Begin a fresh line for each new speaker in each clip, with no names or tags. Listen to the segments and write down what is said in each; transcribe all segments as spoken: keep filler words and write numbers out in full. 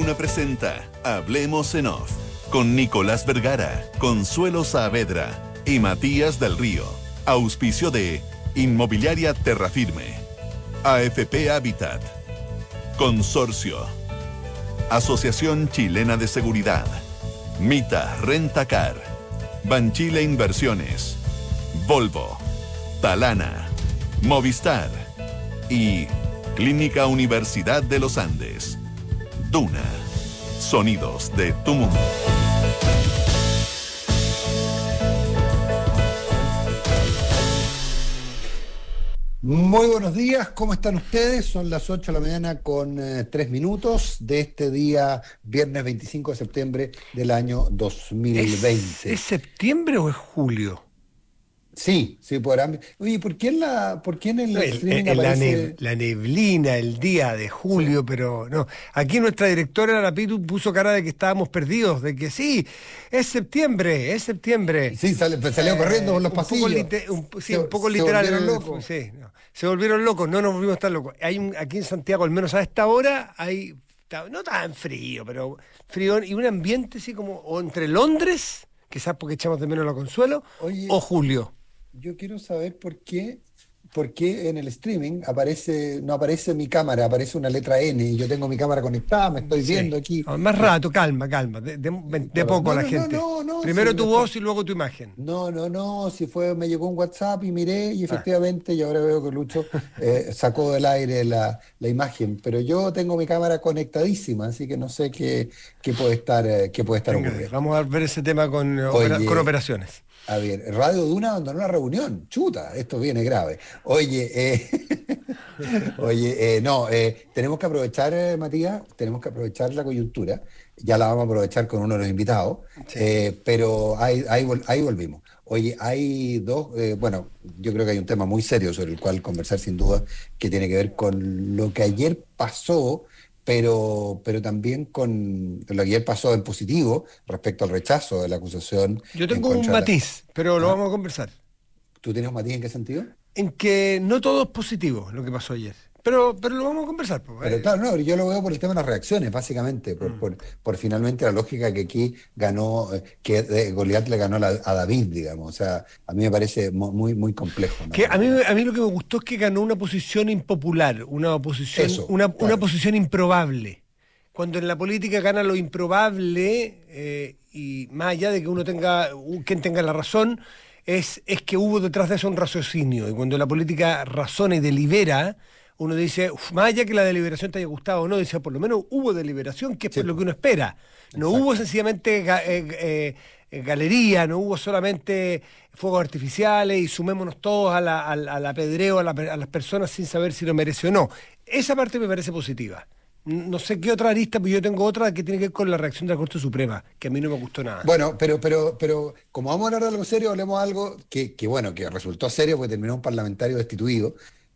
Duna presenta Hablemos en Off con Nicolás Vergara, Consuelo Saavedra y Matías del Río. Auspicio de Inmobiliaria Terrafirme, A F P Habitat, Consorcio, Asociación Chilena de Seguridad, Mita Rentacar, Banchile Inversiones, Volvo, Talana, Movistar y Clínica Universidad de los Andes. Duna, sonidos de tu mundo.
Muy buenos días, ¿cómo están ustedes? Son las ocho de la mañana con eh, tres minutos de este día, viernes veinticinco de septiembre del año dos mil veinte.
¿Es, ¿es septiembre o es julio?
Sí, sí, podrán. Oye, ¿por qué en, la, por qué en el,
el
streaming
el,
aparece...
la, neb, la neblina, el día de julio, sí. Pero no. Aquí nuestra directora, la Pitu, puso cara de que estábamos perdidos, de que sí, es septiembre, es septiembre.
Sí, sale, salió eh, corriendo por los
un
pasillos.
Poco lite, un, sí,
se,
un poco
se
literal.
Se volvieron locos.
Sí, no. Se volvieron locos, no nos volvimos tan locos. Hay un, aquí en Santiago, al menos a esta hora, hay, no tan frío, pero frío, y un ambiente así como, o entre Londres, quizás porque echamos de menos la Consuelo, Oye, o julio.
Yo quiero saber por qué, por qué en el streaming aparece, no aparece mi cámara, aparece una letra N y yo tengo mi cámara conectada, me estoy sí. viendo aquí.
No, más rato, calma, calma, de, de, de poco no, a la no, gente. No, no, no, Primero si tu voz y luego tu imagen.
No, no, no, si fue, me llegó un WhatsApp y miré y efectivamente, ah. y ahora veo que Lucho eh, sacó del aire la, la imagen, pero yo tengo mi cámara conectadísima, así que no sé qué, qué puede estar, eh, qué puede estar
Venga,
ocurriendo.
Vamos a ver ese tema con, Oye, opera, con operaciones.
A ver, Radio Duna abandonó la reunión. Chuta, esto viene grave. Oye, eh, oye, eh, no, eh, tenemos que aprovechar, eh, Matías, tenemos que aprovechar la coyuntura. Ya la vamos a aprovechar con uno de los invitados, sí. eh, pero ahí, ahí, ahí volvimos. Oye, hay dos, eh, bueno, yo creo que hay un tema muy serio sobre el cual conversar sin duda, que tiene que ver con lo que ayer pasó, pero pero también con lo que ayer pasó en positivo respecto al rechazo de la acusación.
Yo tengo un matiz, la... pero lo ¿Ah? vamos a conversar.
¿Tú tienes un matiz en qué sentido?
En que no todo es positivo lo que pasó ayer, pero pero lo vamos a conversar. Pues,
pero claro, no, yo lo veo por el tema de las reacciones, básicamente, por, mm. por, por finalmente la lógica que aquí ganó, que eh, Goliat le ganó la, a David, digamos, o sea, a mí me parece muy muy complejo, ¿no?
Que a mí a mí lo que me gustó es que ganó una posición impopular, una posición, Eso, una, claro. una posición improbable. Cuando en la política gana lo improbable, eh, y más allá de que uno tenga, quien tenga la razón, es, es que hubo detrás de eso un raciocinio, y cuando la política razona y delibera, uno dice, uf, más allá que la deliberación te haya gustado o no, dice, por lo menos hubo deliberación, que es sí. por lo que uno espera. No Exacto. hubo sencillamente ga, eh, eh, galería, no hubo solamente fuegos artificiales y sumémonos todos a la, a, a la apedreo a, la, a las personas sin saber si lo merece o no. Esa parte me parece positiva. No sé qué otra arista, pero yo tengo otra que tiene que ver con la reacción de la Corte Suprema, que a mí no me gustó nada.
Bueno, pero pero pero como vamos a hablar de algo serio, hablemos de algo que, que bueno, que resultó serio porque terminó un parlamentario destituido,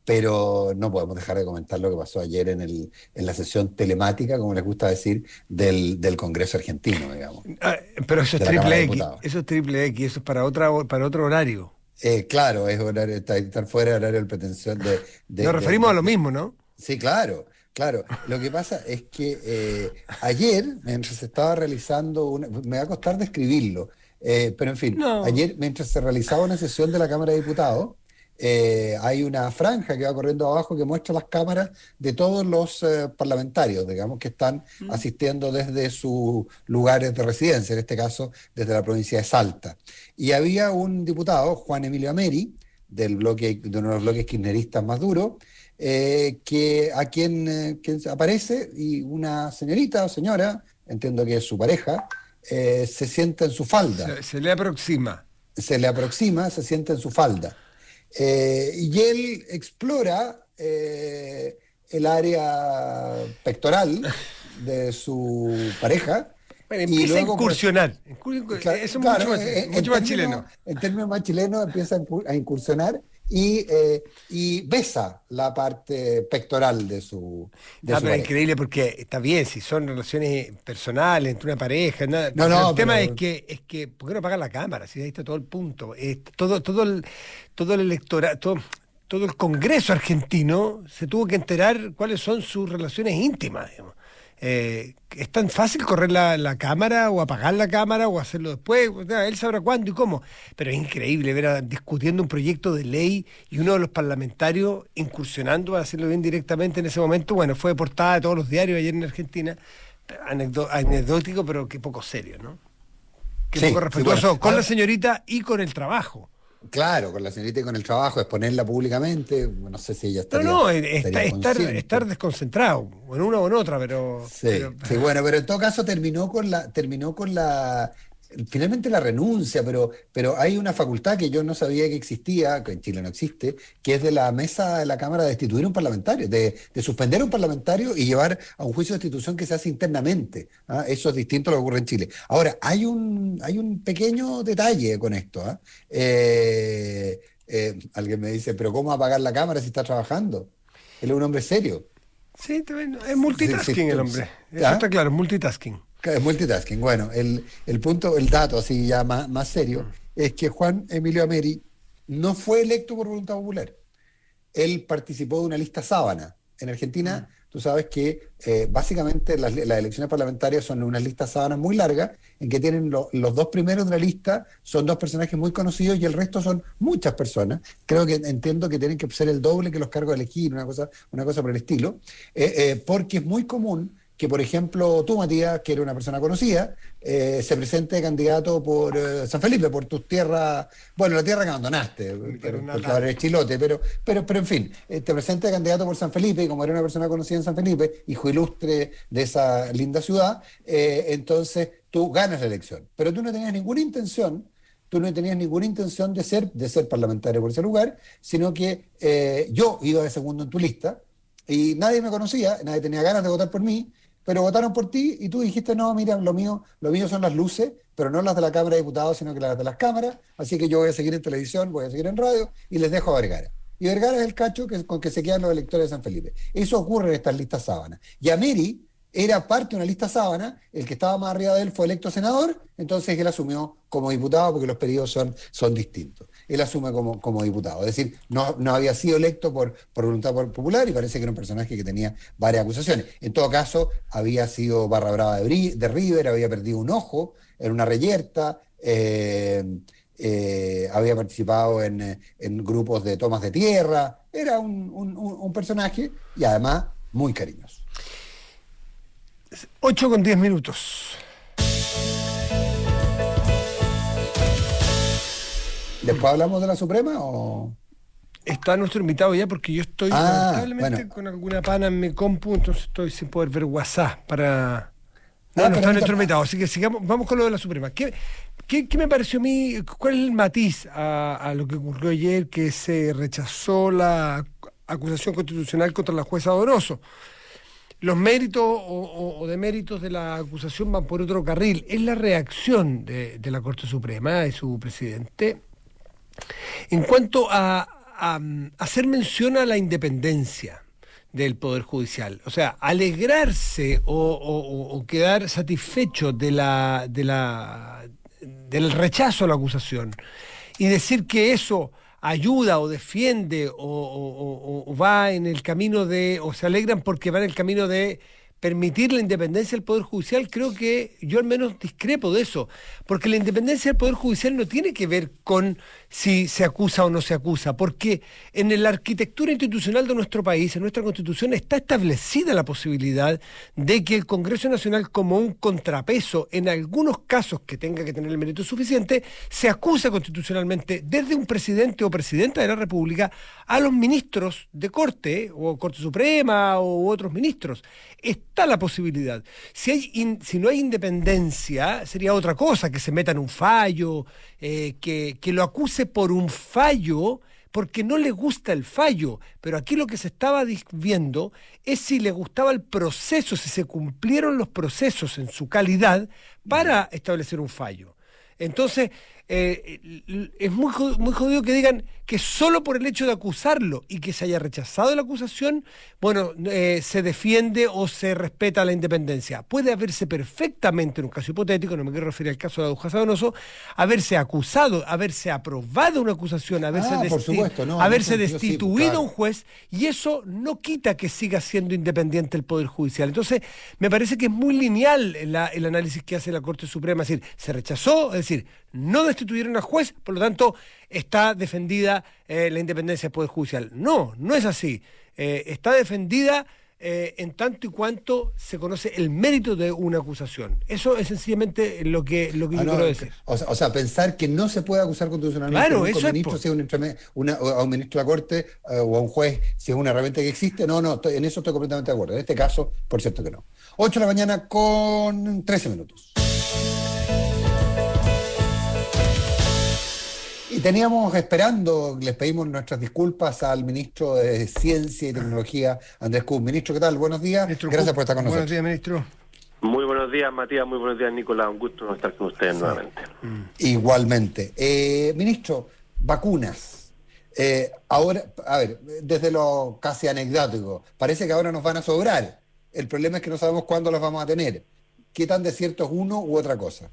pero no podemos dejar de comentar lo que pasó ayer en el en la sesión telemática, como les gusta decir, del, del Congreso argentino, digamos.
Ah, pero eso es triple X, eso es triple X, eso es para otra para otro horario.
Eh, claro, es horario, estar, estar fuera del horario de pretensión de... de
Nos referimos
de,
a lo mismo, ¿no?
Sí, claro. Claro, lo que pasa es que eh, ayer, mientras se estaba realizando, una, me va a costar describirlo, eh, pero en fin, no. ayer mientras se realizaba una sesión de la Cámara de Diputados, eh, hay una franja que va corriendo abajo que muestra las cámaras de todos los eh, parlamentarios, digamos, que están mm. asistiendo desde sus lugares de residencia, en este caso desde la provincia de Salta. Y había un diputado, Juan Emilio Ameri, del bloque, de uno de los bloques kirchneristas más duros, Eh, que a quien, eh, quien aparece y una señorita o señora, entiendo que es su pareja, eh, se sienta en su falda.
Se, se le aproxima.
Se le aproxima, se sienta en su falda. Eh, y él explora eh, el área pectoral de su pareja.
Bueno, empieza y luego, a incursionar. Pues, claro, Eso es
claro,
mucho, más,
en,
mucho
en
más chileno.
En términos más chilenos, empieza a incursionar. Y, eh, y besa la parte pectoral de su, de
ah,
su
pero
pareja.
Increíble porque está bien, si son relaciones personales entre una pareja, nada,
no, no,
el tema
pero...
es que es que ¿por qué no apagar la cámara? Si ahí está todo el punto, eh, todo todo el todo el electorado, todo, todo el Congreso argentino se tuvo que enterar cuáles son sus relaciones íntimas, digamos. Eh, es tan fácil correr la, la cámara o apagar la cámara o hacerlo después, o sea, él sabrá cuándo y cómo, pero es increíble ver a, discutiendo un proyecto de ley y uno de los parlamentarios incursionando a hacerlo bien directamente en ese momento. Bueno, fue de portada de todos los diarios ayer en Argentina, anecdó, anecdótico, pero que poco serio, ¿no? Que
sí,
poco respetuoso
sí, bueno,
con
ahora,
la señorita y con el trabajo.
Claro, con la señorita y con el trabajo, exponerla públicamente, no sé si ella estaría.
No, no, está,
estaría
estar, estar desconcentrado, o en una o en otra, pero.
Sí,
pero,
sí, bueno, pero en todo caso terminó con la, terminó con la, finalmente la renuncia, pero, pero hay una facultad que yo no sabía que existía, que en Chile no existe, que es de la mesa de la Cámara de destituir un parlamentario, de, de suspender a un parlamentario y llevar a un juicio de destitución que se hace internamente. ¿Ah? Eso es distinto a lo que ocurre en Chile. Ahora, hay un, hay un pequeño detalle con esto. ¿Ah? Eh, eh, alguien me dice, pero ¿cómo apagar la cámara si está trabajando? Él es un hombre serio.
Sí, es multitasking sí, sí, el hombre. Eso
¿Ah?
está claro, es multitasking.
Es multitasking. Bueno, el, el punto, el dato así ya más, más serio, es que Juan Emilio Ameri no fue electo por voluntad popular. Él participó de una lista sábana. En Argentina, tú sabes que eh, básicamente las, las elecciones parlamentarias son unas listas sábanas muy largas, en que tienen lo, los dos primeros de la lista, son dos personajes muy conocidos y el resto son muchas personas. Creo que entiendo que tienen que ser el doble que los cargos de elegir, una cosa, una cosa por el estilo, eh, eh, porque es muy común que, por ejemplo, tú, Matías, que eres una persona conocida, eh, se presente candidato por eh, San Felipe, por tus tierras, bueno, la tierra que abandonaste, pero, porque ahora eres chilote, pero, pero, pero en fin, eh, te presente candidato por San Felipe, y como eres una persona conocida en San Felipe, hijo ilustre de esa linda ciudad, eh, entonces tú ganas la elección. Pero tú no tenías ninguna intención, tú no tenías ninguna intención de ser, de ser parlamentario por ese lugar, sino que eh, yo iba de segundo en tu lista, y nadie me conocía, nadie tenía ganas de votar por mí, pero votaron por ti y tú dijiste, no, mira, lo mío, lo mío son las luces, pero no las de la Cámara de Diputados, sino que las de las cámaras, así que yo voy a seguir en televisión, voy a seguir en radio, y les dejo a Vergara. Y Vergara es el cacho que, con que se quedan los electores de San Felipe. Eso ocurre en estas listas sábanas. Y Ameri era parte de una lista sábana, el que estaba más arriba de él fue electo senador, entonces él asumió como diputado, porque los periodos son, son distintos. Él asume como, como diputado, es decir, no, no había sido electo por, por voluntad popular y parece que era un personaje que tenía varias acusaciones. En todo caso, había sido barra brava de, de River, había perdido un ojo, era una reyerta, eh, eh, había participado en, en grupos de tomas de tierra, era un, un, un personaje y además muy cariñoso.
ocho con diez minutos.
¿Después hablamos de la Suprema o...?
Está nuestro invitado ya porque yo estoy
ah,
lamentablemente bueno. con alguna pana en mi compu, entonces estoy sin poder ver WhatsApp para... No,
ah,
no está nuestro invitado, así que sigamos, vamos con lo de la Suprema. ¿Qué, qué, qué me pareció a mí? ¿Cuál es el matiz a, a lo que ocurrió ayer, que se rechazó la acusación constitucional contra la jueza Donoso? Los méritos o, o, o deméritos de la acusación van por otro carril. Es la reacción de, de la Corte Suprema y su presidente en cuanto a, a, a hacer mención a la independencia del Poder Judicial. O sea, alegrarse o, o, o quedar satisfecho de la, de la, del rechazo a la acusación y decir que eso ayuda o defiende o, o, o, o va en el camino de, o se alegran porque va en el camino de permitir la independencia del Poder Judicial. Creo que yo al menos discrepo de eso, porque la independencia del Poder Judicial no tiene que ver con si se acusa o no se acusa, porque en la arquitectura institucional de nuestro país, en nuestra Constitución, está establecida la posibilidad de que el Congreso Nacional, como un contrapeso, en algunos casos que tenga que tener el mérito suficiente, se acusa constitucionalmente desde un presidente o presidenta de la República a los ministros de Corte, o Corte Suprema, o otros ministros. Está la posibilidad. Si, hay in, si no hay independencia, sería otra cosa, que se meta en un fallo, eh, que, que lo acuse por un fallo, porque no le gusta el fallo. Pero aquí lo que se estaba viendo es si le gustaba el proceso, si se cumplieron los procesos en su calidad para establecer un fallo. Entonces, eh, es muy jodido, muy jodido que digan que solo por el hecho de acusarlo y que se haya rechazado la acusación, bueno, eh, se defiende o se respeta la independencia. Puede haberse perfectamente, en un caso hipotético, no me quiero referir al caso de Dujasa Donoso, haberse acusado, haberse aprobado una acusación, haberse,
ah,
desti-
por supuesto, no,
haberse
no,
destituido
sí, claro.
a un juez, y eso no quita que siga siendo independiente el Poder Judicial. Entonces, me parece que es muy lineal la, el análisis que hace la Corte Suprema, es decir, se rechazó, es decir, no destituyeron a juez, por lo tanto, está defendida eh, la independencia del Poder Judicial. No, no es así. Eh, está defendida eh, en tanto y cuanto se conoce el mérito de una acusación. Eso es sencillamente lo que, lo que
ah,
yo
no,
quiero decir.
O sea, o sea, pensar que no se puede acusar constitucionalmente
claro,
a un
eso
ministro,
es,
si es un intrame, una, a un ministro de la Corte eh, o a un juez, si es una herramienta que existe. No, no, estoy, en eso estoy completamente de acuerdo. En este caso, por cierto que no. ocho de la mañana con trece minutos. Y teníamos esperando, les pedimos nuestras disculpas al ministro de Ciencia y Tecnología, Andrés Kuhn. Ministro, ¿qué tal? Buenos días.
Ministro
Gracias
Kuhn,
por estar con
buenos
nosotros.
Buenos días, ministro.
Muy buenos días, Matías. Muy buenos días, Nicolás. Un gusto estar con ustedes sí. nuevamente.
Mm. Igualmente. Eh, ministro, vacunas. Eh, ahora, a ver, desde lo casi anecdótico, parece que ahora nos van a sobrar. El problema es que no sabemos cuándo las vamos a tener. ¿Qué tan de cierto es uno u otra cosa?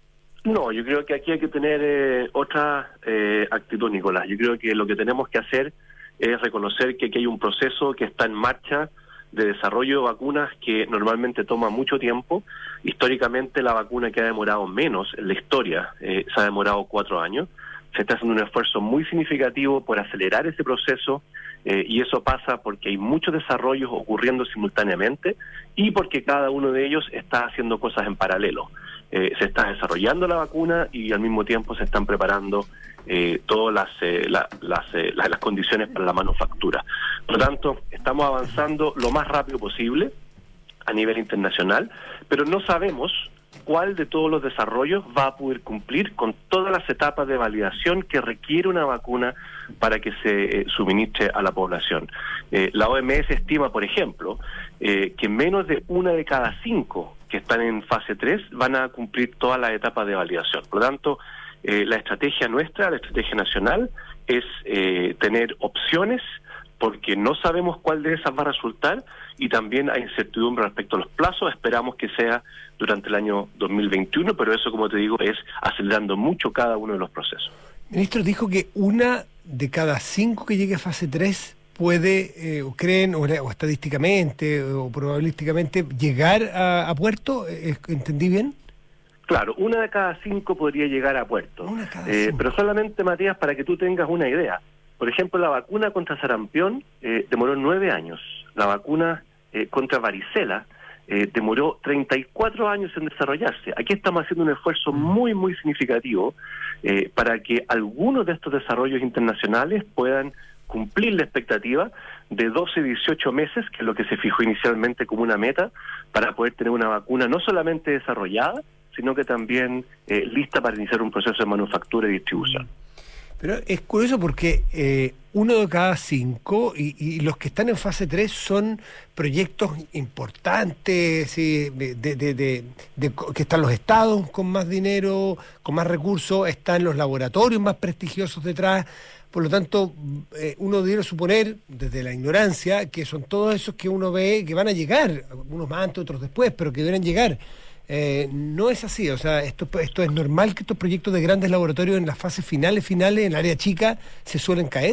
No, yo creo que aquí hay que tener eh, otra eh, actitud, Nicolás. Yo creo que lo que tenemos que hacer es reconocer que aquí hay un proceso que está en marcha de desarrollo de vacunas que normalmente toma mucho tiempo. Históricamente la vacuna que ha demorado menos en la historia eh, se ha demorado cuatro años. Se está haciendo un esfuerzo muy significativo por acelerar ese proceso eh, y eso pasa porque hay muchos desarrollos ocurriendo simultáneamente y porque cada uno de ellos está haciendo cosas en paralelo. Eh, se está desarrollando la vacuna y al mismo tiempo se están preparando eh, todas las, eh, la, las, eh, las, las condiciones para la manufactura. Por lo tanto, estamos avanzando lo más rápido posible a nivel internacional, pero no sabemos cuál de todos los desarrollos va a poder cumplir con todas las etapas de validación que requiere una vacuna para que se eh, suministre a la población. Eh, la O M S estima, por ejemplo, eh, que menos de una de cada cinco que están en fase tres van a cumplir todas las etapas de validación. Por lo tanto, eh, la estrategia nuestra, la estrategia nacional, es eh, tener opciones porque no sabemos cuál de esas va a resultar y también hay incertidumbre respecto a los plazos. Esperamos que sea durante el año dos mil veintiuno, pero eso, como te digo, es acelerando mucho cada uno de los procesos.
Ministro, dijo que una de cada cinco que llegue a fase tres puede, eh, o creen, o, o estadísticamente, o probabilísticamente, llegar a, a puerto. ¿Entendí bien?
Claro, una de cada cinco podría llegar a puerto.
Una de cada
eh,
cinco.
Pero solamente, Matías, para que tú tengas una idea. Por ejemplo, la vacuna contra sarampión eh, demoró nueve años. La vacuna eh, contra varicela eh, demoró treinta y cuatro años en desarrollarse. Aquí estamos haciendo un esfuerzo muy, muy significativo eh, para que algunos de estos desarrollos internacionales puedan cumplir la expectativa de doce a dieciocho meses, que es lo que se fijó inicialmente como una meta, para poder tener una vacuna no solamente desarrollada, sino que también eh, lista para iniciar un proceso de manufactura y distribución.
Pero es curioso porque eh, uno de cada cinco, y, y los que están en fase tres son proyectos importantes, ¿sí? de, de, de, de, de, que están los estados con más dinero, con más recursos, están los laboratorios más prestigiosos detrás. Por lo tanto, eh, uno debiera suponer, desde la ignorancia, que son todos esos que uno ve que van a llegar, unos más antes, otros después, pero que deben llegar. Eh, no es así, o sea, esto, esto es normal que estos proyectos de grandes laboratorios en las fases finales, finales, en el área chica, se suelen caer.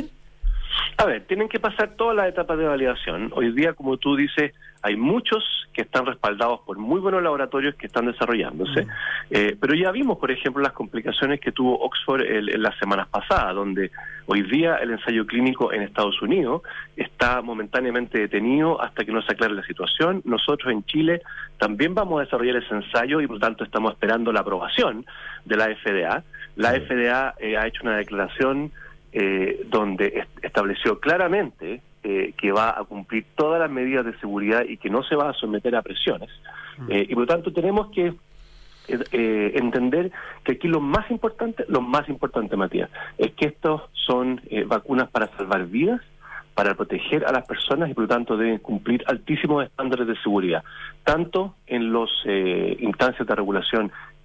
A ver, tienen que pasar todas las etapas de validación. Hoy día, como tú dices, hay muchos que están respaldados por muy buenos laboratorios que están desarrollándose, mm. eh, pero ya vimos, por ejemplo, las complicaciones que tuvo Oxford el, en las semanas pasadas, donde hoy día el ensayo clínico en Estados Unidos está momentáneamente detenido hasta que no se aclare la situación. Nosotros en Chile también vamos a desarrollar ese ensayo y por lo tanto estamos esperando la aprobación de la F D A. La sí. F D A eh, ha hecho una declaración eh, donde est- estableció claramente eh, que va a cumplir todas las medidas de seguridad y que no se va a someter a presiones. Mm. Eh, y por lo tanto tenemos que eh, eh, entender que aquí lo más importante, lo más importante, Matías, es que estos son eh, vacunas para salvar vidas, para proteger a las personas y por lo tanto deben cumplir altísimos estándares de seguridad, tanto en las eh, instancias de regulación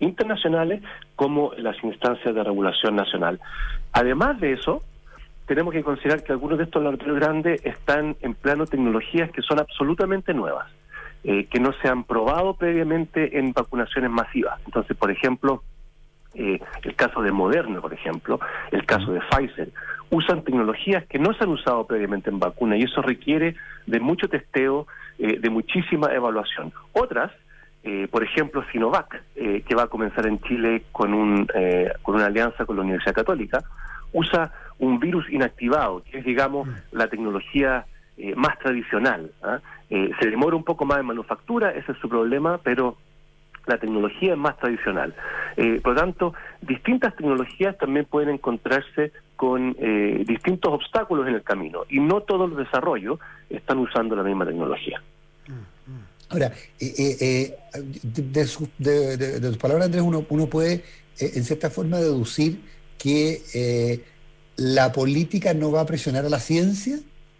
internacionales como en las instancias de regulación nacional. Además de eso, tenemos que considerar que algunos de estos laboratorios grandes están empleando tecnologías que son absolutamente nuevas, eh, que no se han probado previamente en vacunaciones masivas. Entonces, por ejemplo, eh, el caso de Moderna, por ejemplo, el caso de Pfizer, usan tecnologías que no se han usado previamente en vacunas y eso requiere de mucho testeo, eh, de muchísima evaluación. Otras, eh, por ejemplo, Sinovac, eh, que va a comenzar en Chile con, un, eh, con una alianza con la Universidad Católica, usa un virus inactivado, que es, digamos, la tecnología eh, más tradicional. ¿eh? Eh, se demora un poco más en manufactura, ese es su problema, pero la tecnología es más tradicional. Eh, por lo tanto, distintas tecnologías también pueden encontrarse con eh, distintos obstáculos en el camino, y no todos los desarrollos están usando la misma tecnología.
Ahora, eh, eh, eh, de, de, su, de, de, de tus palabras, Andrés, uno, uno puede, eh, en cierta forma, deducir que eh, la política no va a presionar a la ciencia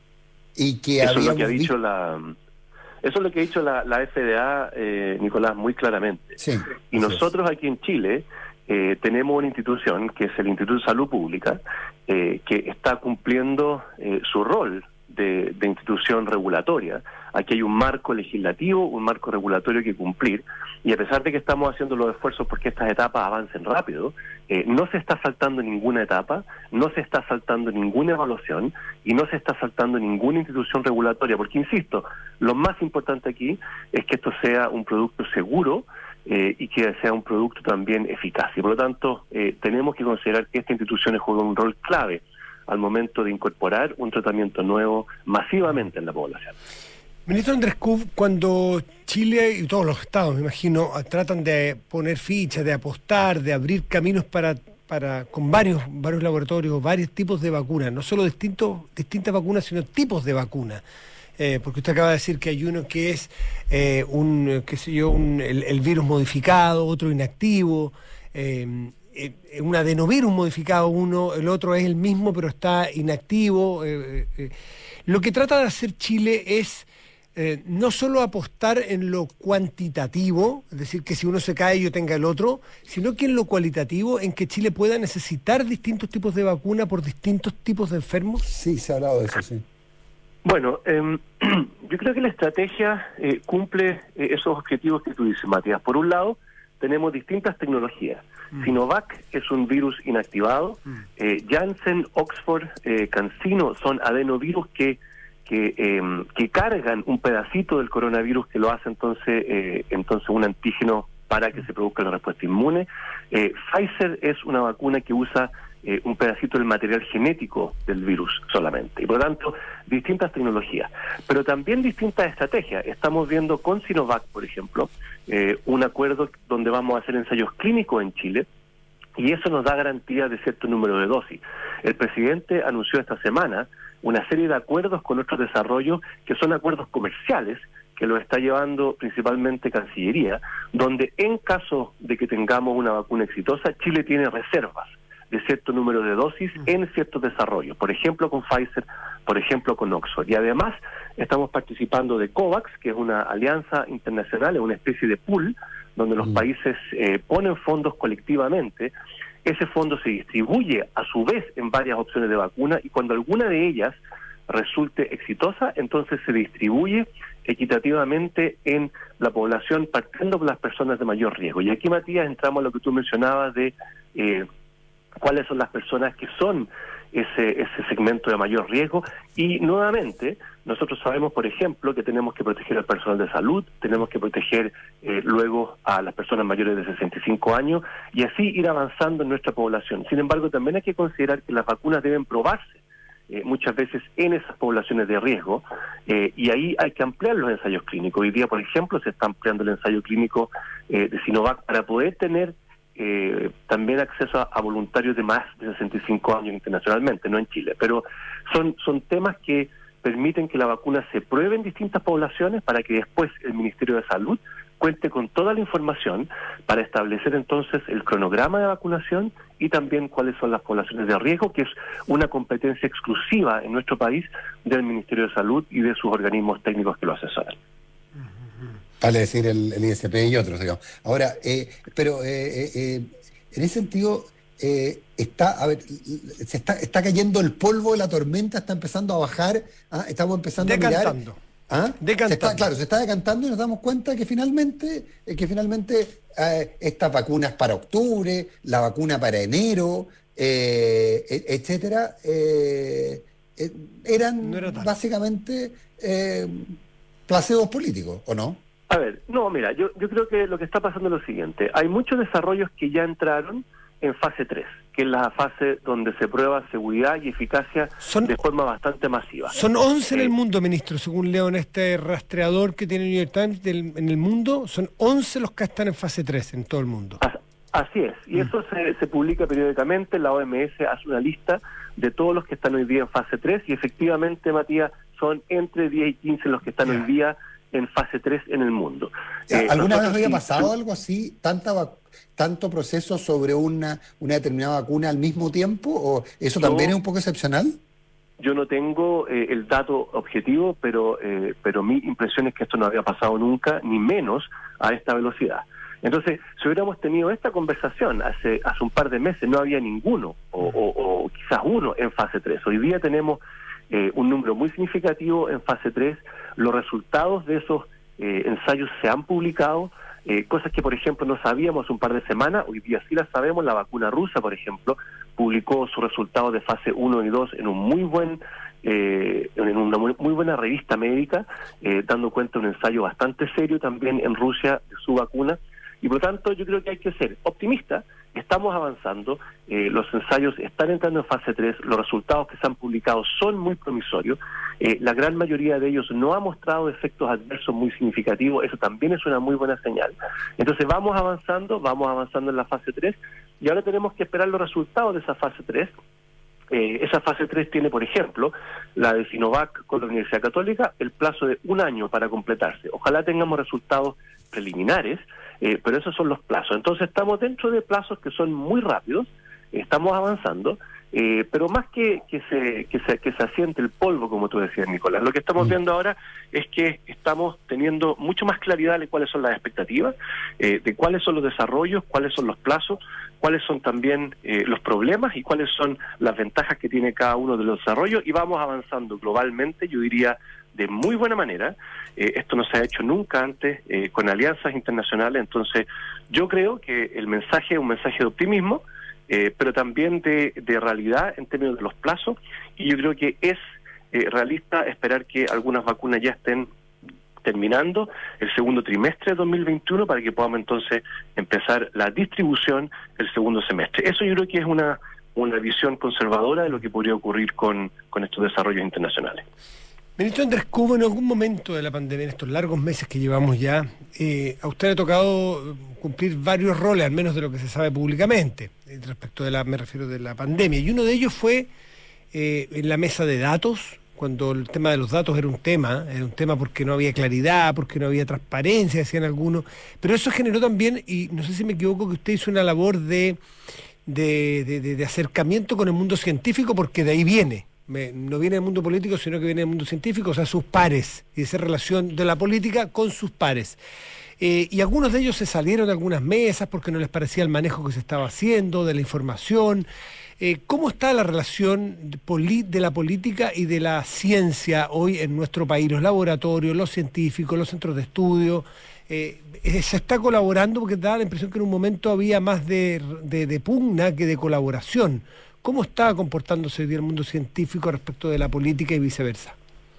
y que
eso es lo que ha
visto...
dicho la eso es lo que ha dicho la, la F D A, eh, Nicolás, muy claramente.
Sí,
y nosotros es. aquí en Chile eh, tenemos una institución que es el Instituto de Salud Pública, eh, que está cumpliendo eh, su rol de, de institución regulatoria. Aquí hay un marco legislativo, un marco regulatorio que cumplir, y a pesar de que estamos haciendo los esfuerzos porque estas etapas avancen rápido, eh, no se está saltando ninguna etapa, no se está saltando ninguna evaluación y no se está saltando ninguna institución regulatoria, porque, insisto, lo más importante aquí es que esto sea un producto seguro eh, y que sea un producto también eficaz. Y por lo tanto, eh, tenemos que considerar que estas instituciones juegan un rol clave al momento de incorporar un tratamiento nuevo masivamente en la población.
Ministro Andrés Kub, cuando Chile y todos los estados, me imagino, tratan de poner fichas, de apostar, de abrir caminos para, para con varios, varios laboratorios, varios tipos de vacunas, no solo distintos, distintas vacunas, sino tipos de vacunas. Eh, porque usted acaba de decir que hay uno que es eh, un, qué sé yo, un, el, el virus modificado, otro inactivo, eh, eh, un adenovirus modificado, uno, el otro es el mismo pero está inactivo. Eh, eh. Lo que trata de hacer Chile es Eh, no solo apostar en lo cuantitativo, es decir, que si uno se cae yo tenga el otro, sino que en lo cualitativo, en que Chile pueda necesitar distintos tipos de vacuna por distintos tipos de enfermos.
Sí, se ha hablado de eso, sí.
Bueno, eh, yo creo que la estrategia eh, cumple eh, esos objetivos que tú dices, Matías. Por un lado, tenemos distintas tecnologías. Mm. Sinovac es un virus inactivado, mm. eh, Janssen, Oxford, eh, CanSino son adenovirus que Que, eh, que cargan un pedacito del coronavirus que lo hace entonces eh, entonces un antígeno para que se produzca la respuesta inmune. Eh, Pfizer es una vacuna que usa eh, un pedacito del material genético del virus solamente. Y por lo tanto, distintas tecnologías. Pero también distintas estrategias. Estamos viendo con Sinovac, por ejemplo, eh, un acuerdo donde vamos a hacer ensayos clínicos en Chile, y eso nos da garantía de cierto número de dosis. El presidente anunció esta semana una serie de acuerdos con otros desarrollos que son acuerdos comerciales que lo está llevando principalmente Cancillería, donde en caso de que tengamos una vacuna exitosa, Chile tiene reservas de cierto número de dosis en ciertos desarrollos, por ejemplo con Pfizer, por ejemplo con Oxford. Y además estamos participando de COVAX, que es una alianza internacional, es una especie de pool, donde los países eh, ponen fondos colectivamente. Ese fondo se distribuye a su vez en varias opciones de vacuna, y cuando alguna de ellas resulte exitosa, entonces se distribuye equitativamente en la población, partiendo por las personas de mayor riesgo. Y aquí, Matías, entramos a lo que tú mencionabas de eh, cuáles son las personas que son ese ese segmento de mayor riesgo. Y nuevamente, nosotros sabemos, por ejemplo, que tenemos que proteger al personal de salud, tenemos que proteger eh, luego a las personas mayores de sesenta y cinco años, y así ir avanzando en nuestra población. Sin embargo, también hay que considerar que las vacunas deben probarse eh, muchas veces en esas poblaciones de riesgo, eh, y ahí hay que ampliar los ensayos clínicos. Hoy día, por ejemplo, se está ampliando el ensayo clínico eh, de Sinovac para poder tener Eh, también acceso a, a voluntarios de más de sesenta y cinco años internacionalmente, no en Chile. Pero son, son temas que permiten que la vacuna se pruebe en distintas poblaciones para que después el Ministerio de Salud cuente con toda la información para establecer entonces el cronograma de vacunación y también cuáles son las poblaciones de riesgo, que es una competencia exclusiva en nuestro país del Ministerio de Salud y de sus organismos técnicos que lo asesoran.
Vale decir el, el I S P y otros, digamos. Ahora, eh, pero eh, eh, en ese sentido, eh, está, a ver, se está, está cayendo el polvo de la tormenta, está empezando a bajar, ¿ah? Estamos empezando
Decantando.
a mirar. ¿Ah?
Decantando.
Se está, claro, se está decantando y nos damos cuenta que finalmente, eh, que finalmente eh, estas vacunas para octubre, la vacuna para enero, eh, etcétera, eh, eh, eran
no era
básicamente eh, placebos políticos, ¿o no?
A ver, no, mira, yo, yo creo que lo que está pasando es lo siguiente. Hay muchos desarrollos que ya entraron en fase tres, que es la fase donde se prueba seguridad y eficacia son, de forma bastante masiva.
Son once eh, en el mundo, ministro, según leo en este rastreador que tiene el New York Times del, en el mundo, son once los que están en fase tres en todo el mundo.
As, así es, y mm. eso se, se publica periódicamente, la O M S hace una lista de todos los que están hoy día en fase tres, y efectivamente, Matías, son entre diez y quince los que están yeah. hoy día en fase tres en el mundo.
Eh, ¿Alguna vez había pasado sí, algo así? ¿Tanta vac tanto proceso sobre una, una determinada vacuna al mismo tiempo? ¿O eso también yo, es un poco excepcional?
Yo no tengo eh, el dato objetivo, pero, eh, pero mi impresión es que esto no había pasado nunca, ni menos a esta velocidad. Entonces, si hubiéramos tenido esta conversación hace, hace un par de meses, no había ninguno, o, o, o quizás uno en fase tres. Hoy día tenemos eh, un número muy significativo en fase tres. Los resultados de esos eh, ensayos se han publicado, eh, cosas que, por ejemplo, no sabíamos hace un par de semanas, hoy día sí las sabemos. La vacuna rusa, por ejemplo, publicó sus resultados de fase uno y dos en un muy buen eh, en una muy, muy buena revista médica, eh, dando cuenta de un ensayo bastante serio también en Rusia de su vacuna. Y por lo tanto yo creo que hay que ser optimista, estamos avanzando, eh, los ensayos están entrando en fase tres, los resultados que se han publicado son muy promisorios, eh, la gran mayoría de ellos no ha mostrado efectos adversos muy significativos, eso también es una muy buena señal. Entonces vamos avanzando, vamos avanzando en la fase tres, y ahora tenemos que esperar los resultados de esa fase tres. Eh, esa fase tres tiene, por ejemplo, la de Sinovac con la Universidad Católica, el plazo de un año para completarse. Ojalá tengamos resultados preliminares, eh, pero esos son los plazos. Entonces estamos dentro de plazos que son muy rápidos, estamos avanzando, eh, pero más que que se, que se que se asiente el polvo, como tú decías, Nicolás, lo que estamos viendo ahora es que estamos teniendo mucho más claridad de cuáles son las expectativas, eh, de cuáles son los desarrollos, cuáles son los plazos, cuáles son también eh, los problemas y cuáles son las ventajas que tiene cada uno de los desarrollos, y vamos avanzando globalmente, yo diría, de muy buena manera. Eh, esto no se ha hecho nunca antes, eh, con alianzas internacionales. Entonces yo creo que el mensaje es un mensaje de optimismo, eh, pero también de, de realidad en términos de los plazos, y yo creo que es eh, realista esperar que algunas vacunas ya estén terminando el segundo trimestre de dos mil veintiuno para que podamos entonces empezar la distribución el segundo semestre. Eso yo creo que es una, una visión conservadora de lo que podría ocurrir con, con estos desarrollos internacionales.
Ministro Andrés Cubo, en algún momento de la pandemia, en estos largos meses que llevamos ya, eh, a usted le ha tocado cumplir varios roles, al menos de lo que se sabe públicamente, eh, respecto de la, me refiero de la pandemia, y uno de ellos fue eh, en la mesa de datos, cuando el tema de los datos era un tema, era un tema porque no había claridad, porque no había transparencia, decían algunos, pero eso generó también, y no sé si me equivoco, que usted hizo una labor de, de, de, de, de acercamiento con el mundo científico, porque de ahí viene. Me, no viene del mundo político, sino que viene del mundo científico, o sea, sus pares, y esa relación de la política con sus pares. Eh, y algunos de ellos se salieron de algunas mesas porque no les parecía el manejo que se estaba haciendo de la información. Eh, ¿Cómo está la relación de, de la política y de la ciencia hoy en nuestro país? Los laboratorios, los científicos, los centros de estudio. Eh, ¿Se está colaborando? Porque da la impresión que en un momento había más de, de, de pugna que de colaboración. ¿Cómo está comportándose hoy día el mundo científico respecto de la política y viceversa?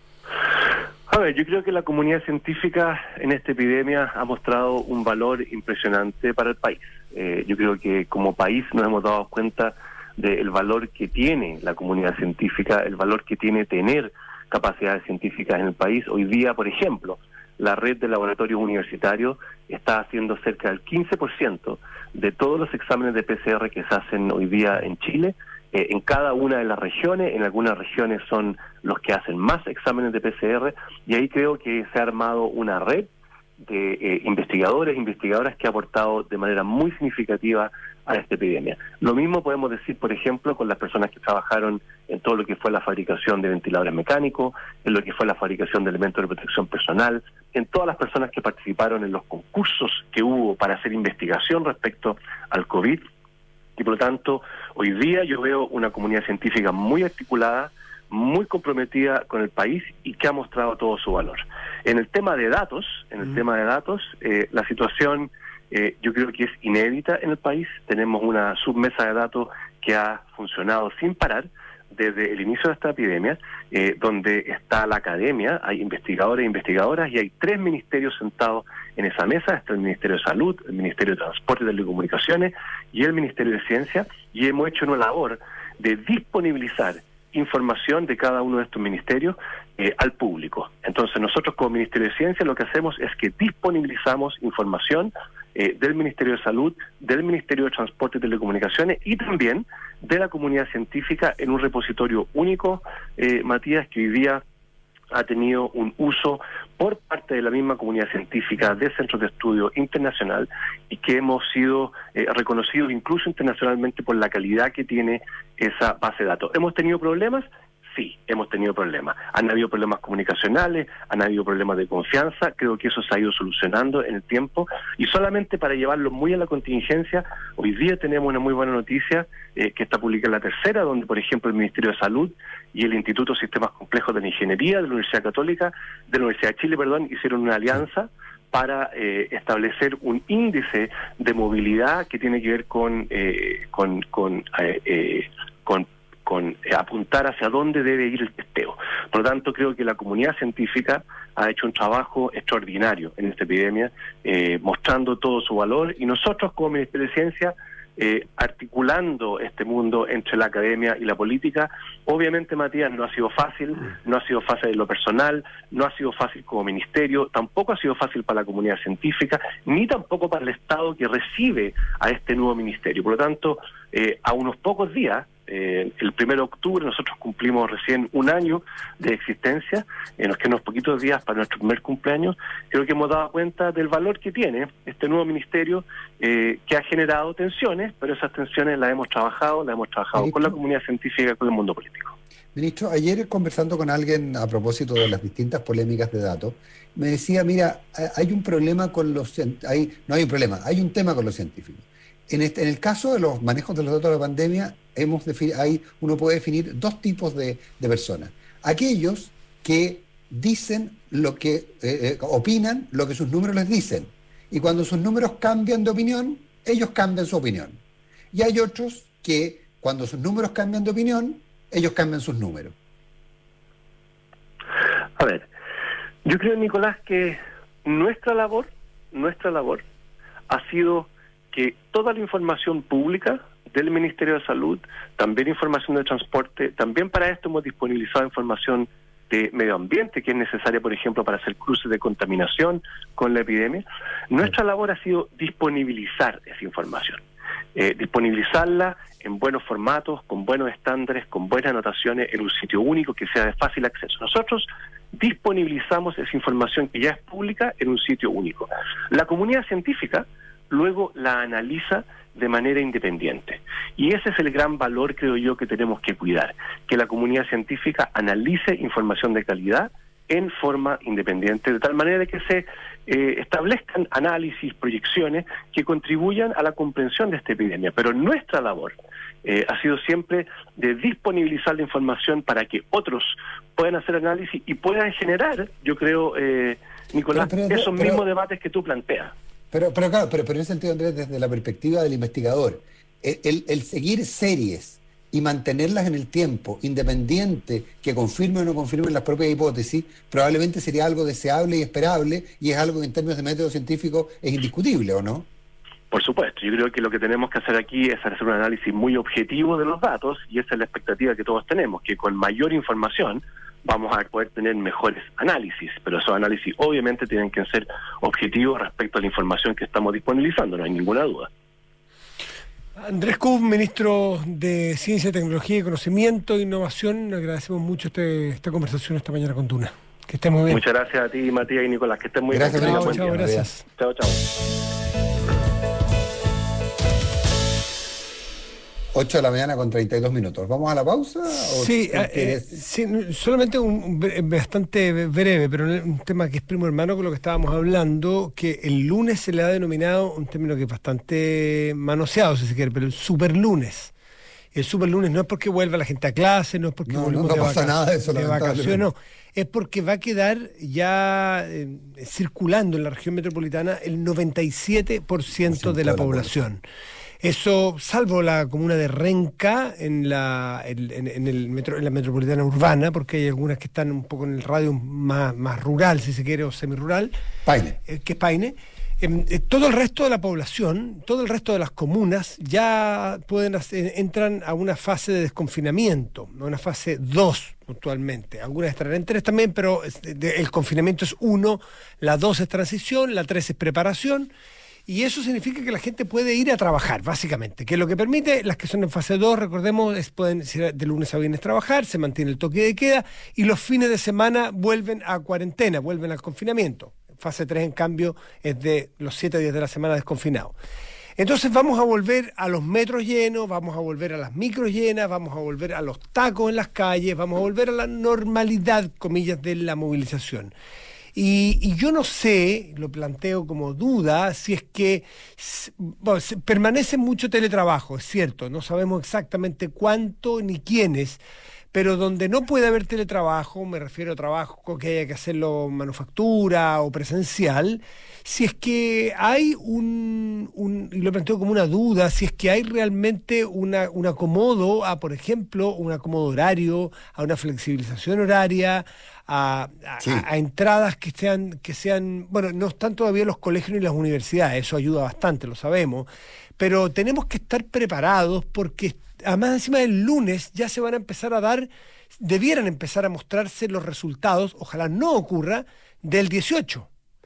A ver, yo creo que la comunidad científica en esta epidemia ha mostrado un valor impresionante para el país. Eh, yo creo que como país nos hemos dado cuenta del valor que tiene la comunidad científica, el valor que tiene tener capacidades científicas en el país. Hoy día, por ejemplo, la red de laboratorios universitarios está haciendo cerca del quince por ciento de todos los exámenes de P C R que se hacen hoy día en Chile, eh, en cada una de las regiones. En algunas regiones son los que hacen más exámenes de P C R, y ahí creo que se ha armado una red de eh, investigadores e investigadoras que ha aportado de manera muy significativa a esta epidemia. Lo mismo podemos decir, por ejemplo, con las personas que trabajaron en todo lo que fue la fabricación de ventiladores mecánicos, en lo que fue la fabricación de elementos de protección personal, en todas las personas que participaron en los concursos que hubo para hacer investigación respecto al COVID, y por lo tanto, hoy día yo veo una comunidad científica muy articulada, muy comprometida con el país y que ha mostrado todo su valor. En el tema de datos, en el mm. tema de datos, eh, la situación eh, yo creo que es inédita en el país. Tenemos una submesa de datos que ha funcionado sin parar desde el inicio de esta epidemia, eh, donde está la academia, hay investigadores e investigadoras y hay tres ministerios sentados en esa mesa. Está el Ministerio de Salud, el Ministerio de Transporte y Telecomunicaciones y el Ministerio de Ciencia, y hemos hecho una labor de disponibilizar información de cada uno de estos ministerios eh, al público. Entonces nosotros como Ministerio de Ciencia lo que hacemos es que disponibilizamos información eh, del Ministerio de Salud, del Ministerio de Transporte y Telecomunicaciones y también de la comunidad científica en un repositorio único, eh, Matías, que hoy día ha tenido un uso por parte de la misma comunidad científica de centros de estudio internacional y que hemos sido eh, reconocidos incluso internacionalmente por la calidad que tiene esa base de datos. ¿Hemos tenido problemas? Sí, hemos tenido problemas. Han habido problemas comunicacionales, han habido problemas de confianza, creo que eso se ha ido solucionando en el tiempo y solamente para llevarlo muy a la contingencia, hoy día tenemos una muy buena noticia eh, que está publicada en La Tercera, donde por ejemplo el Ministerio de Salud y el Instituto de Sistemas Complejos de la Ingeniería de la Universidad Católica, de la Universidad de Chile, perdón, hicieron una alianza para eh, establecer un índice de movilidad que tiene que ver con eh, con con, eh, eh, con con eh, apuntar hacia dónde debe ir el testeo. Por lo tanto, creo que la comunidad científica ha hecho un trabajo extraordinario en esta epidemia, eh, mostrando todo su valor, y nosotros como Ministerio de Ciencia, eh, articulando este mundo entre la academia y la política. Obviamente, Matías, no ha sido fácil, no ha sido fácil en lo personal, no ha sido fácil como ministerio, tampoco ha sido fácil para la comunidad científica, ni tampoco para el Estado que recibe a este nuevo ministerio. Por lo tanto, eh, a unos pocos días, Eh, el primero de octubre nosotros cumplimos recién un año de existencia, en los que unos poquitos días para nuestro primer cumpleaños, creo que hemos dado cuenta del valor que tiene este nuevo ministerio, eh, que ha generado tensiones, pero esas tensiones las hemos trabajado, las hemos trabajado
Ministro,
con la comunidad científica y con el mundo político.
Ministro, ayer conversando con alguien a propósito de las distintas polémicas de datos, me decía, mira, hay un problema con los... Hay, no hay un problema, hay un tema con los científicos. En, este, en el caso de los manejos de los datos de la pandemia, hemos hay, uno puede definir dos tipos de, de personas. Aquellos que dicen lo que, eh, eh, opinan lo que sus números les dicen. Y cuando sus números cambian de opinión, ellos cambian su opinión. Y hay otros que cuando sus números cambian de opinión, ellos cambian sus números.
A ver, yo creo, Nicolás, que nuestra labor, nuestra labor ha sido que toda la información pública del Ministerio de Salud, también información de transporte, también para esto hemos disponibilizado información de medio ambiente que es necesaria, por ejemplo, para hacer cruces de contaminación con la epidemia. Nuestra labor ha sido disponibilizar esa información, eh, disponibilizarla en buenos formatos, con buenos estándares, con buenas anotaciones, en un sitio único que sea de fácil acceso. Nosotros disponibilizamos esa información que ya es pública en un sitio único. La comunidad científica luego la analiza de manera independiente. Y ese es el gran valor, creo yo, que tenemos que cuidar, que la comunidad científica analice información de calidad en forma independiente, de tal manera que se eh, establezcan análisis, proyecciones que contribuyan a la comprensión de esta epidemia. Pero nuestra labor eh, ha sido siempre de disponibilizar la información para que otros puedan hacer análisis y puedan generar, yo creo, eh, Nicolás, pero, pero, esos pero, mismos debates que tú planteas.
Pero, pero claro, pero, pero en ese sentido, Andrés, desde la perspectiva del investigador, el, el, el seguir series y mantenerlas en el tiempo, independiente que confirmen o no confirmen las propias hipótesis, probablemente sería algo deseable y esperable, y es algo que en términos de método científico es indiscutible, ¿o no?
Por supuesto, yo creo que lo que tenemos que hacer aquí es hacer un análisis muy objetivo de los datos, y esa es la expectativa que todos tenemos, que con mayor información vamos a poder tener mejores análisis, pero esos análisis obviamente tienen que ser objetivos respecto a la información que estamos disponibilizando, no hay ninguna duda.
Andrés Kub, ministro de Ciencia, Tecnología y Conocimiento e Innovación, le agradecemos mucho este, esta conversación esta mañana con Duna. Que estén muy bien.
Muchas gracias a ti, Matías y Nicolás, que estén muy
bien.
Gracias, chao, chao, gracias.
Chao, chao.
ocho de la mañana con treinta y dos minutos. ¿Vamos a la pausa? O
sí, eh, sí, solamente un, un bastante breve, pero un tema que es primo hermano con lo que estábamos hablando, que el lunes se le ha denominado un término que es bastante manoseado, si se quiere, pero el superlunes. El superlunes no es porque vuelva la gente a clase, no es porque
no,
volvemos
no, no
de,
pasa
vaca-
nada de, eso,
de vacaciones, no. Es porque va a quedar ya eh, circulando en la región metropolitana el noventa y siete por ciento de la población. Eso, salvo la comuna de Renca, en la, en, en el metro, en la metropolitana urbana, porque hay algunas que están un poco en el radio más, más rural, si se quiere, o semirural,
Paine.
Eh, que es Paine. Eh, todo el resto de la población, todo el resto de las comunas ya pueden hacer, entran a una fase de desconfinamiento, a una fase dos actualmente. Algunas estarán en tres también, pero el confinamiento es uno, la dos es transición, la tres es preparación. Y eso significa que la gente puede ir a trabajar, básicamente, que es lo que permite, las que son en fase dos, recordemos, es, pueden ir de lunes a viernes trabajar, se mantiene el toque de queda, y los fines de semana vuelven a cuarentena, vuelven al confinamiento. Fase tres, en cambio, es de los siete días de la semana desconfinado. Entonces vamos a volver a los metros llenos, vamos a volver a las micros llenas, vamos a volver a los tacos en las calles, vamos a volver a la normalidad, comillas, de la movilización. Y, y yo no sé, lo planteo como duda, si es que bueno, permanece mucho teletrabajo, es cierto, no sabemos exactamente cuánto ni quiénes, pero donde no puede haber teletrabajo, me refiero a trabajo que haya que hacerlo manufactura o presencial, si es que hay un, un y lo planteo como una duda, si es que hay realmente una, un acomodo a, por ejemplo, un acomodo horario, a una flexibilización horaria, a, a, sí. a, a entradas que sean, que sean, bueno, no están todavía los colegios ni las universidades, eso ayuda bastante, lo sabemos, pero tenemos que estar preparados porque además encima del lunes ya se van a empezar a dar, debieran empezar a mostrarse los resultados, ojalá no ocurra, del dieciocho.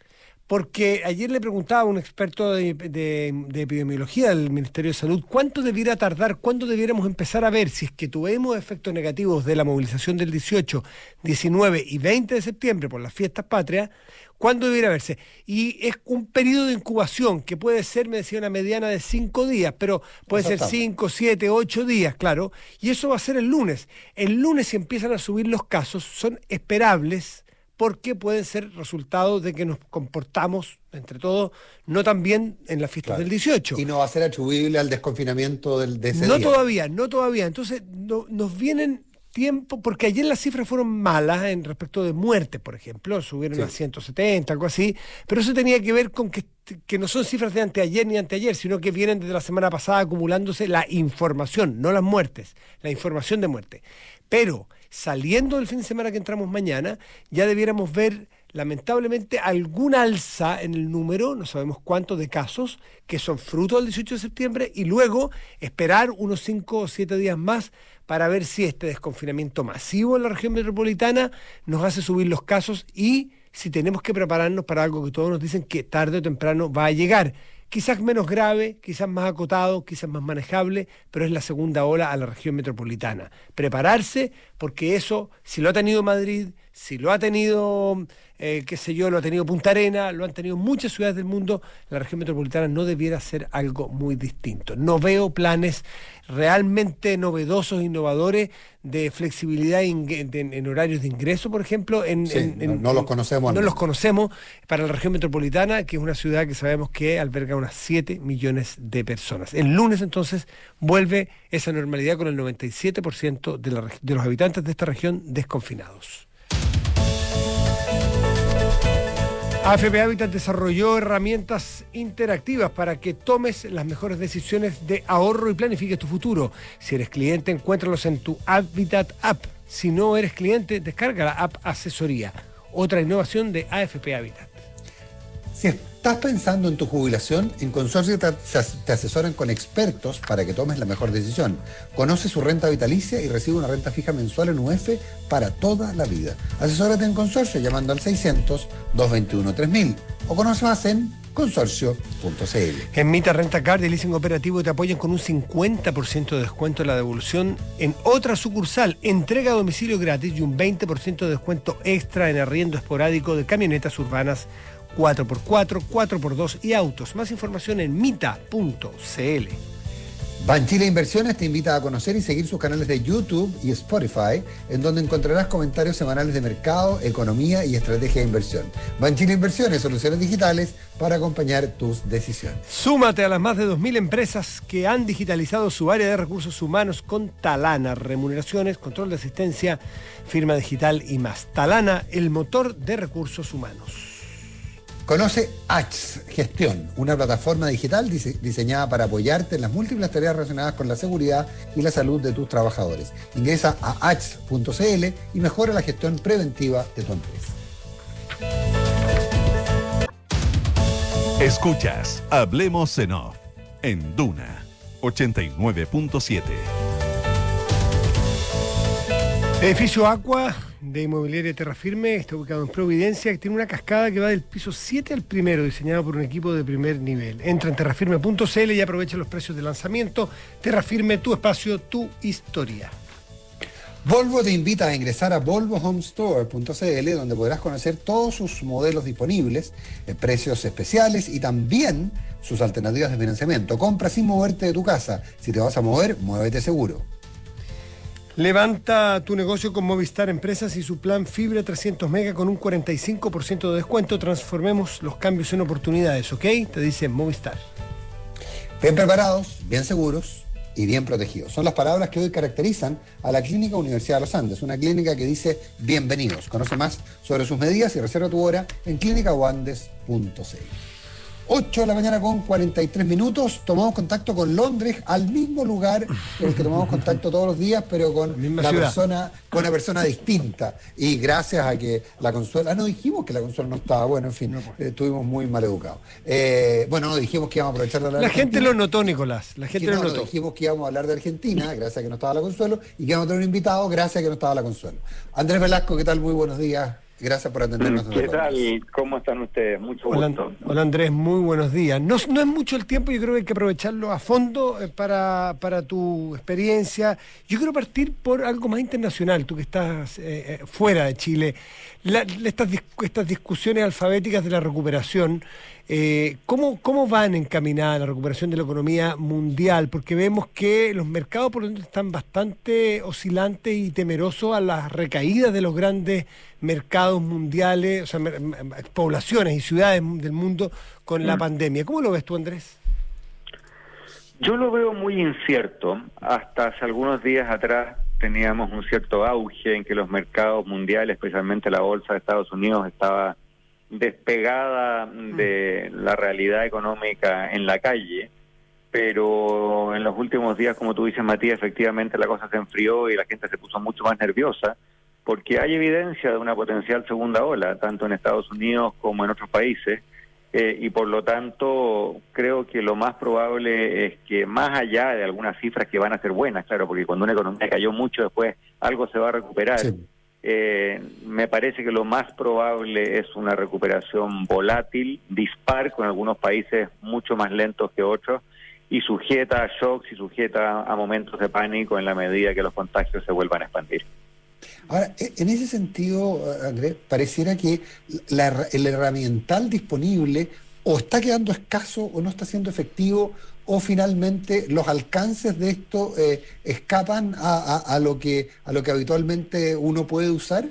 Porque ayer le preguntaba a un experto de, de, de epidemiología del Ministerio de Salud cuánto debiera tardar, cuándo debiéramos empezar a ver si es que tuvimos efectos negativos de la movilización del dieciocho, diecinueve y veinte de septiembre por las fiestas patrias, cuándo debiera verse. Y es un periodo de incubación que puede ser, me decía, una mediana de cinco días, pero puede ser cinco, siete, ocho días, claro, y eso va a ser el lunes. El lunes, si empiezan a subir los casos, son esperables, porque pueden ser resultado de que nos comportamos, entre todos, no tan bien en las fiestas claro. del dieciocho.
Y no va a ser atribuible al desconfinamiento del, de ese
no
día.
No todavía, no todavía. Entonces, no, nos vienen tiempo, porque ayer las cifras fueron malas en respecto de muertes, por ejemplo, subieron sí. a ciento setenta, algo así, pero eso tenía que ver con que, que no son cifras de anteayer ni anteayer, sino que vienen desde la semana pasada acumulándose la información, no las muertes, la información de muerte. Pero saliendo del fin de semana que entramos mañana, ya debiéramos ver lamentablemente algún alza en el número, no sabemos cuánto, de casos que son fruto del dieciocho de septiembre, y luego esperar unos cinco o siete días más para ver si este desconfinamiento masivo en la región metropolitana nos hace subir los casos y si tenemos que prepararnos para algo que todos nos dicen que tarde o temprano va a llegar. Quizás menos grave, quizás más acotado, quizás más manejable, pero es la segunda ola a la región metropolitana. Prepararse, porque eso, si lo ha tenido Madrid, si lo ha tenido, eh, qué sé yo, lo ha tenido Punta Arenas, lo han tenido muchas ciudades del mundo, la región metropolitana no debiera ser algo muy distinto. No veo planes realmente novedosos, innovadores, de flexibilidad en, en, en horarios de ingreso, por ejemplo. En,
sí,
en,
no,
en,
no los conocemos.
No, no los conocemos para la región metropolitana, que es una ciudad que sabemos que alberga unas siete millones de personas. El lunes, entonces, vuelve esa normalidad con el noventa y siete por ciento de, la, de los habitantes de esta región desconfinados. A F P Habitat desarrolló herramientas interactivas para que tomes las mejores decisiones de ahorro y planifiques tu futuro. Si eres cliente, encuéntralos en tu Habitat App. Si no eres cliente, descarga la app Asesoría, otra innovación de A F P Habitat.
Si estás pensando en tu jubilación, en Consorcio te, te asesoran con expertos para que tomes la mejor decisión. Conoce su renta vitalicia y recibe una renta fija mensual en U F para toda la vida. Asesórate en Consorcio llamando al seiscientos, doscientos veintiuno, tres mil o conoce más en consorcio punto c l.
En Mita Rentacar de Leasing Operativo te apoyan con un cincuenta por ciento de descuento en la devolución en otra sucursal, entrega a domicilio gratis y un veinte por ciento de descuento extra en arriendo esporádico de camionetas urbanas cuatro por cuatro, cuatro por dos y autos. Más información en mita punto c l.
Banchile Inversiones te invita a conocer y seguir sus canales de YouTube y Spotify, en donde encontrarás comentarios semanales de mercado, economía y estrategia de inversión. Banchile Inversiones, soluciones digitales para acompañar tus decisiones.
Súmate a las más de dos mil empresas que han digitalizado su área de recursos humanos con Talana, remuneraciones, control de asistencia, firma digital y más. Talana, el motor de recursos humanos.
Conoce H Gestión, una plataforma digital dise- diseñada para apoyarte en las múltiples tareas relacionadas con la seguridad y la salud de tus trabajadores. Ingresa a h punto c l y mejora la gestión preventiva de tu empresa.
Escuchas Hablemos en Off en Duna ochenta y nueve punto siete.
Edificio Aqua de Inmobiliaria Terrafirme está ubicado en Providencia, que tiene una cascada que va del piso siete al primero, diseñado por un equipo de primer nivel. Entra en terrafirme punto c l y aprovecha los precios de lanzamiento. Terrafirme, tu espacio, tu historia.
Volvo te invita a ingresar a volvo home store punto c l, donde podrás conocer todos sus modelos disponibles, eh, precios especiales y también sus alternativas de financiamiento. Compra sin moverte de tu casa. Si te vas a mover, muévete seguro.
Levanta tu negocio con Movistar Empresas y su plan Fibra trescientos mega con un cuarenta y cinco por ciento de descuento. Transformemos los cambios en oportunidades, ¿ok? Te dice Movistar.
Bien preparados, bien seguros y bien protegidos. Son las palabras que hoy caracterizan a la Clínica Universidad de los Andes, una clínica que dice bienvenidos. Conoce más sobre sus medidas y reserva tu hora en clínica uandes punto c l. ocho de la mañana con cuarenta y tres minutos, tomamos contacto con Londres, al mismo lugar en el que tomamos contacto todos los días, pero con la persona, con una persona distinta. Y gracias a que la Consuelo, ah, no dijimos que la Consuelo no estaba, bueno, en fin, no, pues. eh, estuvimos muy mal educados. Eh, bueno, no dijimos que íbamos a aprovechar de hablar de
La gente lo notó, Nicolás, la gente
que
lo
no,
notó.
Dijimos que íbamos a hablar de Argentina, gracias a que no estaba la Consuelo, y que íbamos a tener un invitado, gracias a que no estaba la Consuelo. Andrés Velasco, ¿qué tal? Muy buenos días. Gracias por atendernos.
¿Qué tal? ¿Cómo están ustedes? Mucho
hola,
gusto.
Hola Andrés, muy buenos días. No, no es mucho el tiempo, yo creo que hay que aprovecharlo a fondo eh, para, para tu experiencia. Yo quiero partir por algo más internacional, tú que estás eh, eh, fuera de Chile. La, estas, estas discusiones alfabéticas de la recuperación, eh, ¿cómo, ¿cómo van encaminadas la recuperación de la economía mundial? Porque vemos que los mercados por lo tanto están bastante oscilantes y temerosos a las recaídas de los grandes mercados mundiales, o sea, poblaciones y ciudades del mundo con mm. la pandemia. ¿Cómo lo ves tú, Andrés?
Yo lo veo muy incierto. Hasta hace algunos días atrás teníamos un cierto auge en que los mercados mundiales, especialmente la bolsa de Estados Unidos, estaba despegada de la realidad económica en la calle, pero en los últimos días, como tú dices, Matías, efectivamente la cosa se enfrió y la gente se puso mucho más nerviosa, porque hay evidencia de una potencial segunda ola, tanto en Estados Unidos como en otros países, eh, y por lo tanto creo que lo más probable es que, más allá de algunas cifras que van a ser buenas, claro, porque cuando una economía cayó mucho después algo se va a recuperar, sí. eh, me parece que lo más probable es una recuperación volátil, dispar, con algunos países mucho más lentos que otros, y sujeta a shocks y sujeta a momentos de pánico en la medida que los contagios se vuelvan a expandir.
Ahora, en ese sentido, Andrés, pareciera que la, el herramiental disponible o está quedando escaso o no está siendo efectivo, o finalmente los alcances de esto eh, escapan a, a, a lo que a lo que habitualmente uno puede usar.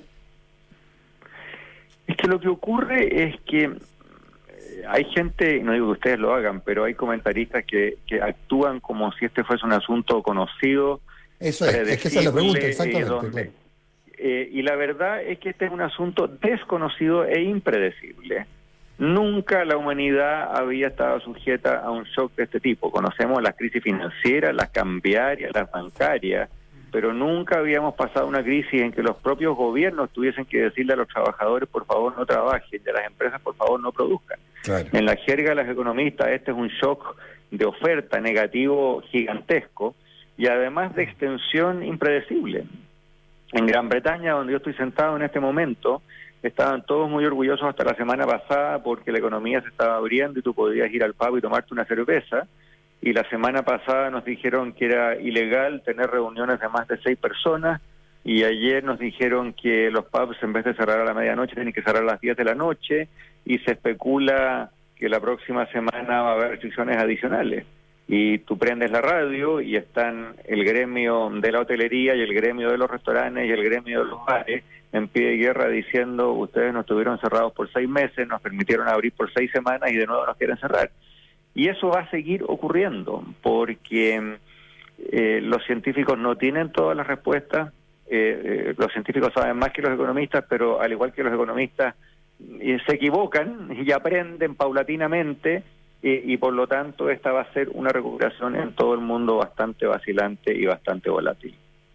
Es que lo que ocurre es que hay gente, no digo que ustedes lo hagan, pero hay comentaristas que, que actúan como si este fuese un asunto conocido.
Eso es, es que esa es la pregunta, exactamente.
Donde,
claro.
eh, y la verdad es que este es un asunto desconocido e impredecible. Nunca la humanidad había estado sujeta a un shock de este tipo. Conocemos las crisis financieras, las cambiarias, las bancarias, pero nunca habíamos pasado una crisis en que los propios gobiernos tuviesen que decirle a los trabajadores, por favor no trabajen, y a las empresas, por favor no produzcan. Claro. En la jerga de los economistas, este es un shock de oferta negativo gigantesco y además de extensión impredecible. En Gran Bretaña, donde yo estoy sentado en este momento, estaban todos muy orgullosos hasta la semana pasada porque la economía se estaba abriendo y tú podías ir al pub y tomarte una cerveza. Y la semana pasada nos dijeron que era ilegal tener reuniones de más de seis personas, y ayer nos dijeron que los pubs, en vez de cerrar a la medianoche, tienen que cerrar a las diez de la noche, y se especula que la próxima semana va a haber restricciones adicionales. y tú prendes la radio y están el gremio de la hotelería y el gremio de los restaurantes y el gremio de los bares en pie de guerra diciendo ustedes nos tuvieron cerrados por seis meses, nos permitieron abrir por seis semanas y de nuevo nos quieren cerrar. Y eso va a seguir ocurriendo porque eh, los científicos no tienen todas las respuestas, eh, eh, los científicos saben más que los economistas, pero al igual que los economistas eh, se equivocan y aprenden paulatinamente eh, y por lo tanto esta va a ser una recuperación en todo el mundo bastante vacilante y bastante volátil.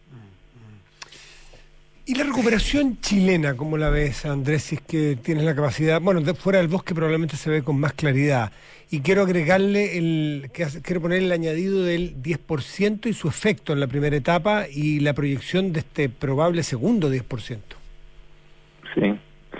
¿Y la recuperación chilena, cómo la ves, Andrés, si es que tienes la capacidad? Bueno, de fuera del bosque probablemente se ve con más claridad. Y quiero agregarle, el que hace, quiero poner el añadido del diez por ciento y su efecto en la primera etapa y la proyección de este probable segundo diez por ciento.
Sí.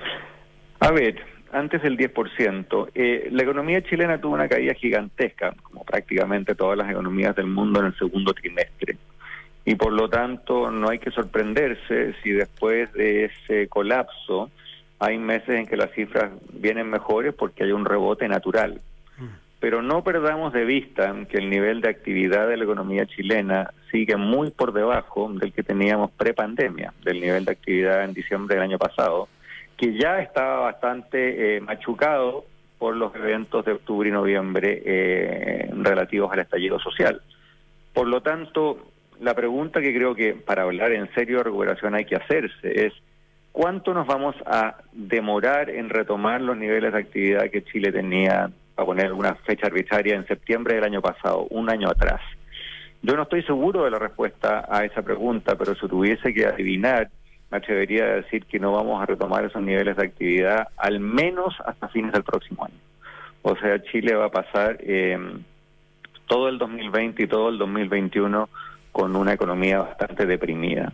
A ver, antes del diez por ciento, eh, la economía chilena tuvo una caída gigantesca, como prácticamente todas las economías del mundo en el segundo trimestre. Y por lo tanto no hay que sorprenderse si después de ese colapso hay meses en que las cifras vienen mejores porque hay un rebote natural. Pero no perdamos de vista que el nivel de actividad de la economía chilena sigue muy por debajo del que teníamos pre-pandemia, del nivel de actividad en diciembre del año pasado, que ya estaba bastante eh, machucado por los eventos de octubre y noviembre eh, relativos al estallido social. Por lo tanto, la pregunta que creo que para hablar en serio de recuperación hay que hacerse es ¿cuánto nos vamos a demorar en retomar los niveles de actividad que Chile tenía, a poner alguna fecha arbitraria, en septiembre del año pasado, un año atrás? Yo no estoy seguro de la respuesta a esa pregunta, pero si tuviese que adivinar, me atrevería a decir que no vamos a retomar esos niveles de actividad al menos hasta fines del próximo año. O sea, Chile va a pasar eh, todo el dos mil veinte y todo el dos mil veintiuno con una economía bastante deprimida.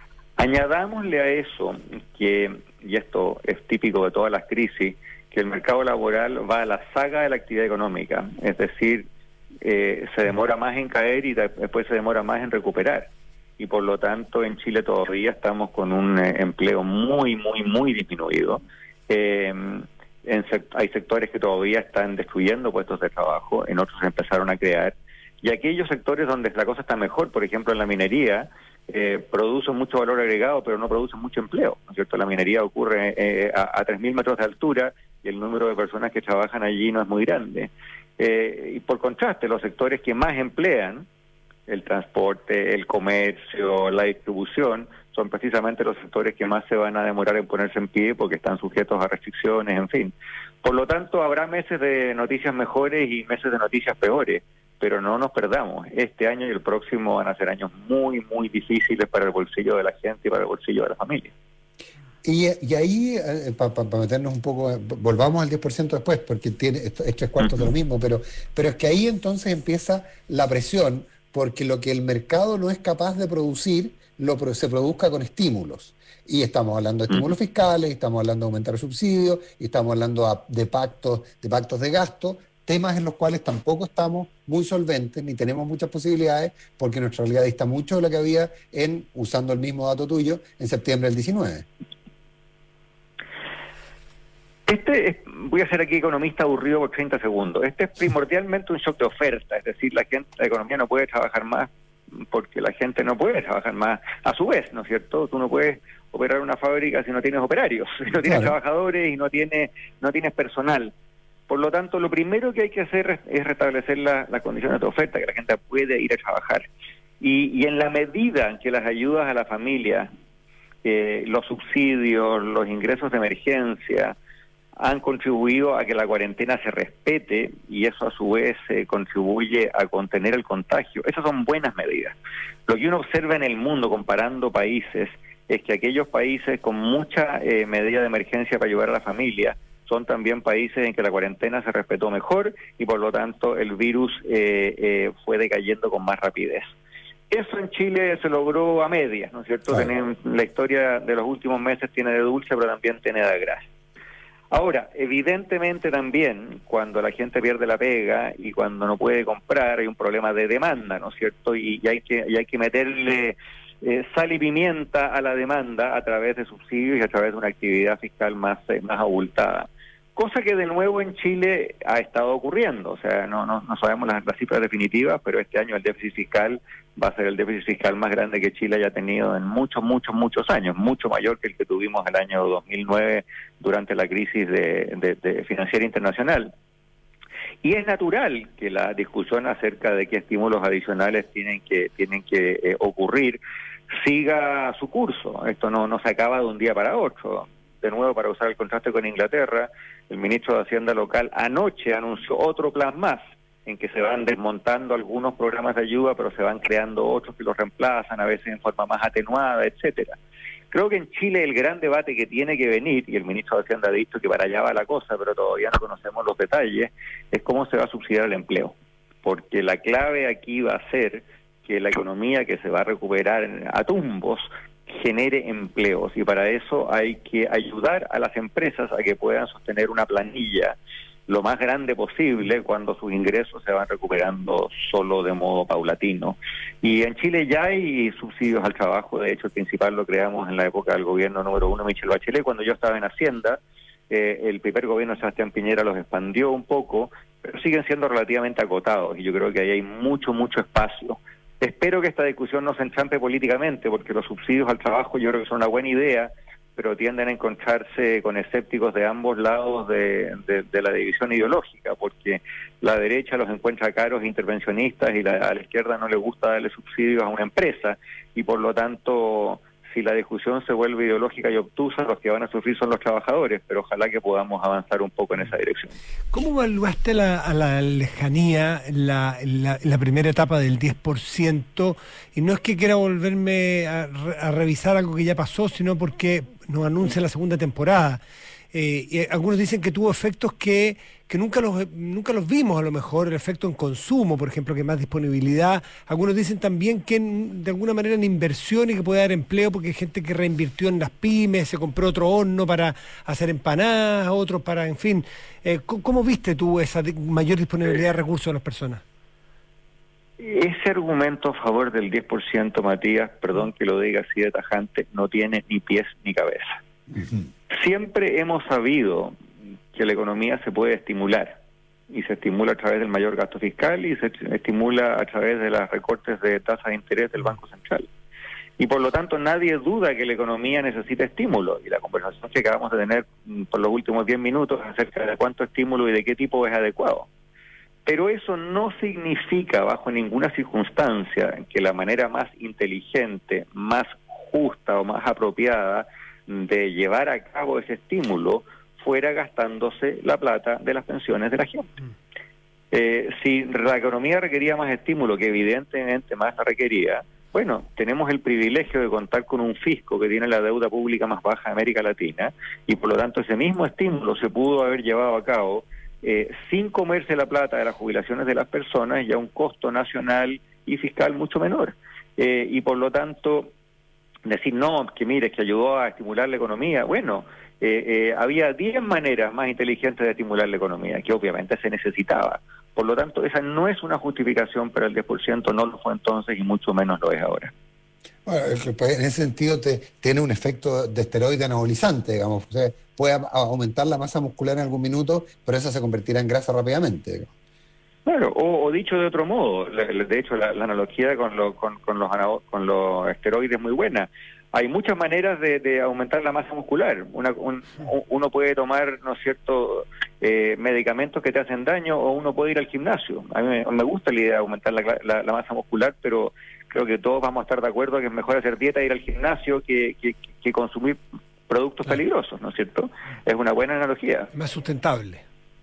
Añadámosle a eso que, y esto es típico de todas las crisis, que el mercado laboral va a la saga de la actividad económica, es decir, eh, se demora más en caer y después se demora más en recuperar. Y por lo tanto en Chile todavía estamos con un eh, empleo muy, muy, muy disminuido. Eh, en sect- hay sectores que todavía están destruyendo puestos de trabajo, en otros empezaron a crear. Y aquellos sectores donde la cosa está mejor, por ejemplo en la minería, eh, producen mucho valor agregado, pero no producen mucho empleo, ¿no es cierto? La minería ocurre eh, a, a tres mil metros de altura y el número de personas que trabajan allí no es muy grande. Eh, y por contraste, los sectores que más emplean, el transporte, el comercio, la distribución, son precisamente los sectores que más se van a demorar en ponerse en pie porque están sujetos a restricciones, en fin. Por lo tanto, habrá meses de noticias mejores y meses de noticias peores, pero no nos perdamos. Este año y el próximo van a ser años muy, muy difíciles para el bolsillo de la gente y para el bolsillo de la familia.
Y, y ahí, eh, para pa, pa meternos un poco, volvamos al diez por ciento después, porque tiene esto, es tres cuartos de lo mismo, pero, pero es que ahí entonces empieza la presión, porque lo que el mercado no es capaz de producir, lo se produzca con estímulos. Y estamos hablando de estímulos fiscales, y estamos hablando de aumentar subsidios, y estamos hablando a, de pactos, de pactos de gasto, temas en los cuales tampoco estamos muy solventes, ni tenemos muchas posibilidades, porque nuestra realidad dista mucho de la que había en, usando el mismo dato tuyo, en septiembre del diecinueve.
Este es, voy a ser aquí economista aburrido por treinta segundos. Este es primordialmente un shock de oferta, es decir, la gente, la economía no puede trabajar más porque la gente no puede trabajar más. A su vez, ¿no es cierto? Tú no puedes operar una fábrica si no tienes operarios, si no tienes claro. trabajadores y no tienes no tienes personal. Por lo tanto, lo primero que hay que hacer es restablecer las la condiciones de oferta, que la gente puede ir a trabajar. Y, y en la medida en que las ayudas a la familia, eh, los subsidios, los ingresos de emergencia, han contribuido a que la cuarentena se respete y eso a su vez eh, contribuye a contener el contagio. Esas son buenas medidas. Lo que uno observa en el mundo comparando países es que aquellos países con mucha eh, medida de emergencia para ayudar a la familia son también países en que la cuarentena se respetó mejor y por lo tanto el virus eh, eh, fue decayendo con más rapidez. Eso en Chile se logró a medias, ¿no es cierto? Claro. Tenemos, la historia de los últimos meses tiene de dulce, pero también tiene de grasa. Ahora, evidentemente también, cuando la gente pierde la pega y cuando no puede comprar, hay un problema de demanda, ¿no es cierto? Y, y hay que y hay que meterle eh, sal y pimienta a la demanda a través de subsidios y a través de una actividad fiscal más, eh, más abultada. cosa que de nuevo en Chile ha estado ocurriendo. O sea, no, no, no sabemos las, las cifras definitivas, pero este año el déficit fiscal va a ser el déficit fiscal más grande que Chile haya tenido en muchos, muchos, muchos años, mucho mayor que el que tuvimos el año dos mil nueve durante la crisis de, de, de financiera internacional. Y es natural que la discusión acerca de qué estímulos adicionales tienen que tienen que eh, ocurrir siga su curso. Esto no, no se acaba de un día para otro. De nuevo, para usar el contraste con Inglaterra, el ministro de Hacienda local anoche anunció otro plan más, en que se van desmontando algunos programas de ayuda, pero se van creando otros que los reemplazan, a veces en forma más atenuada, etcétera. Creo que en Chile el gran debate que tiene que venir, y el ministro de Hacienda ha dicho que para allá va la cosa, pero todavía no conocemos los detalles, es cómo se va a subsidiar el empleo. Porque la clave aquí va a ser que la economía que se va a recuperar a tumbos genere empleos, y para eso hay que ayudar a las empresas a que puedan sostener una planilla lo más grande posible cuando sus ingresos se van recuperando solo de modo paulatino. Y en Chile ya hay subsidios al trabajo. De hecho, el principal lo creamos en la época del gobierno número uno, Michelle Bachelet, cuando yo estaba en Hacienda. Eh, el primer gobierno de Sebastián Piñera los expandió un poco, pero siguen siendo relativamente acotados, y yo creo que ahí hay mucho, mucho espacio. Espero que esta discusión no se enchampe políticamente, porque los subsidios al trabajo yo creo que son una buena idea, pero tienden a encontrarse con escépticos de ambos lados de, de, de la división ideológica, porque la derecha los encuentra caros e intervencionistas, y la, a la izquierda no le gusta darle subsidios a una empresa, y por lo tanto, si la discusión se vuelve ideológica y obtusa, los que van a sufrir son los trabajadores, pero ojalá que podamos avanzar un poco en esa dirección.
¿Cómo evaluaste la, a la lejanía la, la, la primera etapa del diez por ciento? Y no es que quiera volverme a, a revisar algo que ya pasó, sino porque nos anuncia la segunda temporada. Eh, y algunos dicen que tuvo efectos que, que nunca los nunca los vimos, a lo mejor, el efecto en consumo, por ejemplo, que más disponibilidad. Algunos dicen también que en, de alguna manera en inversión, y que puede dar empleo porque hay gente que reinvirtió en las pymes, se compró otro horno para hacer empanadas, otros para, en fin. Eh, ¿cómo, ¿Cómo viste tú esa mayor disponibilidad de recursos de las personas?
Ese argumento a favor del diez por ciento, Matías, perdón que lo diga así de tajante, no tiene ni pies ni cabeza. Uh-huh. Siempre hemos sabido que la economía se puede estimular, y se estimula a través del mayor gasto fiscal, y se estimula a través de los recortes de tasas de interés del Banco Central. Y por lo tanto nadie duda que la economía necesita estímulo, y la conversación que acabamos de tener por los últimos diez minutos acerca de cuánto estímulo y de qué tipo es adecuado. Pero eso no significa bajo ninguna circunstancia que la manera más inteligente, más justa o más apropiada de llevar a cabo ese estímulo fuera gastándose la plata de las pensiones de la gente. Eh, si la economía requería más estímulo, que evidentemente más la requería, bueno, tenemos el privilegio de contar con un fisco que tiene la deuda pública más baja de América Latina, y por lo tanto ese mismo estímulo se pudo haber llevado a cabo eh, sin comerse la plata de las jubilaciones de las personas, y a un costo nacional y fiscal mucho menor. Eh, y por lo tanto, decir no, que mire, que ayudó a estimular la economía, bueno, eh, eh, había diez maneras más inteligentes de estimular la economía, que obviamente se necesitaba. Por lo tanto, esa no es una justificación para el diez por ciento, no lo fue entonces y mucho menos lo es ahora.
Bueno, en ese sentido te, tiene un efecto de esteroide anabolizante, digamos. O sea, puede aumentar la masa muscular en algún minuto, pero esa se convertirá en grasa rápidamente, digamos.
Claro, o, o dicho de otro modo, de hecho la, la analogía con, lo, con, con, los, con los esteroides es muy buena. Hay muchas maneras de, de aumentar la masa muscular. Una, un, uno puede tomar, ¿no es cierto?, eh, medicamentos que te hacen daño, o uno puede ir al gimnasio. A mí me, me gusta la idea de aumentar la, la, la masa muscular, pero creo que todos vamos a estar de acuerdo que es mejor hacer dieta e ir al gimnasio que, que, que consumir productos claro. peligrosos, ¿no es cierto? Es una buena analogía.
Más sustentable.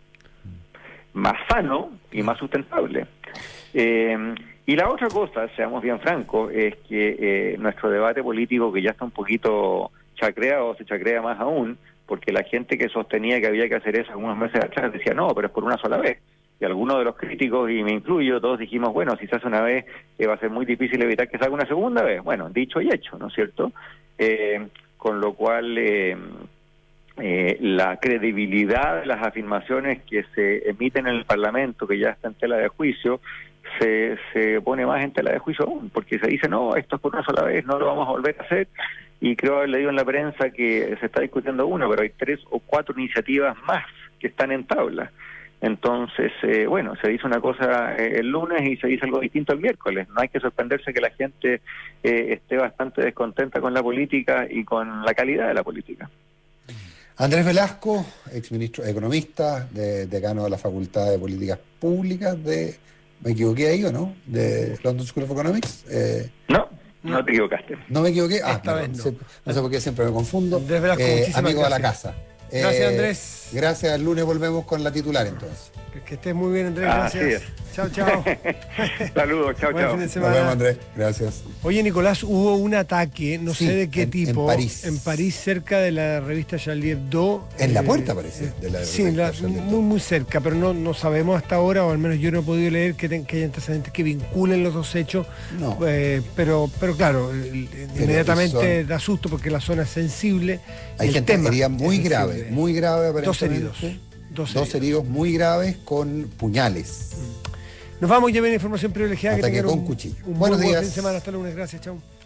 Más sano y más sustentable. Eh, y la otra cosa, seamos bien francos, es que eh, nuestro debate político, que ya está un poquito chacreado, se chacrea más aún, porque la gente que sostenía que había que hacer eso algunos meses atrás decía, no, pero es por una sola vez. Y algunos de los críticos, y me incluyo, todos dijimos, bueno, si se hace una vez, eh, va a ser muy difícil evitar que se haga una segunda vez. Bueno, dicho y hecho, ¿no es cierto? Eh, con lo cual... Eh, Eh, la credibilidad de las afirmaciones que se emiten en el Parlamento, que ya está en tela de juicio, se, se pone más en tela de juicio aún, porque se dice, no, esto es por una sola vez, no lo vamos a volver a hacer, y creo haber leído en la prensa que se está discutiendo uno, pero hay tres o cuatro iniciativas más que están en tabla. Entonces, eh, bueno, se dice una cosa eh, el lunes y se dice algo distinto el miércoles. No hay que sorprenderse que la gente eh, esté bastante descontenta con la política y con la calidad de la política.
Andrés Velasco, exministro economista, de, decano de la Facultad de Políticas Públicas de, ¿me equivoqué ahí o no? De London School of Economics. Eh,
no, no te equivocaste.
¿No me equivoqué? Ah,
Esta
no,
vez no.
Sé, no sé por qué siempre me confundo.
Andrés Velasco,
eh,
muchísimas
amigo
gracias.
de la casa.
Gracias,
Eh,
Andrés.
Gracias, el lunes volvemos con la titular entonces.
Que, que estés muy bien, Andrés,
Así
gracias.
es.
Chao, chao.
Saludos, chao,
Buen
chao.
fin de
Nos
semana.
vemos, Andrés. Gracias.
Oye, Nicolás, hubo un ataque, no
Sí,
sé de qué
en-
tipo,
en París.
en París, cerca de la revista Charlie Hebdo.
En la
eh,
puerta, parece, de la
Sí,
revista
la-
Charlie Hebdo.
muy, muy cerca, pero no, no sabemos hasta ahora, o al menos yo no he podido leer que, ten- que haya antecedentes que vinculen los dos hechos.
No.
Eh, pero, pero claro, el-
Pero
inmediatamente
son-
da susto porque la zona es sensible.
Hay
el
gente
tema
herida muy
es
grave,
sensible.
muy grave
Dos
aparentemente.
heridos. Dos
Dos
heridos.
heridos muy graves con puñales.
Nos vamos, ya viene información privilegiada.
Ataque
que tengan
con
un,
cuchillo.
un muy
Buenos
buen
días.
fin de semana. Hasta el lunes. Gracias, chao.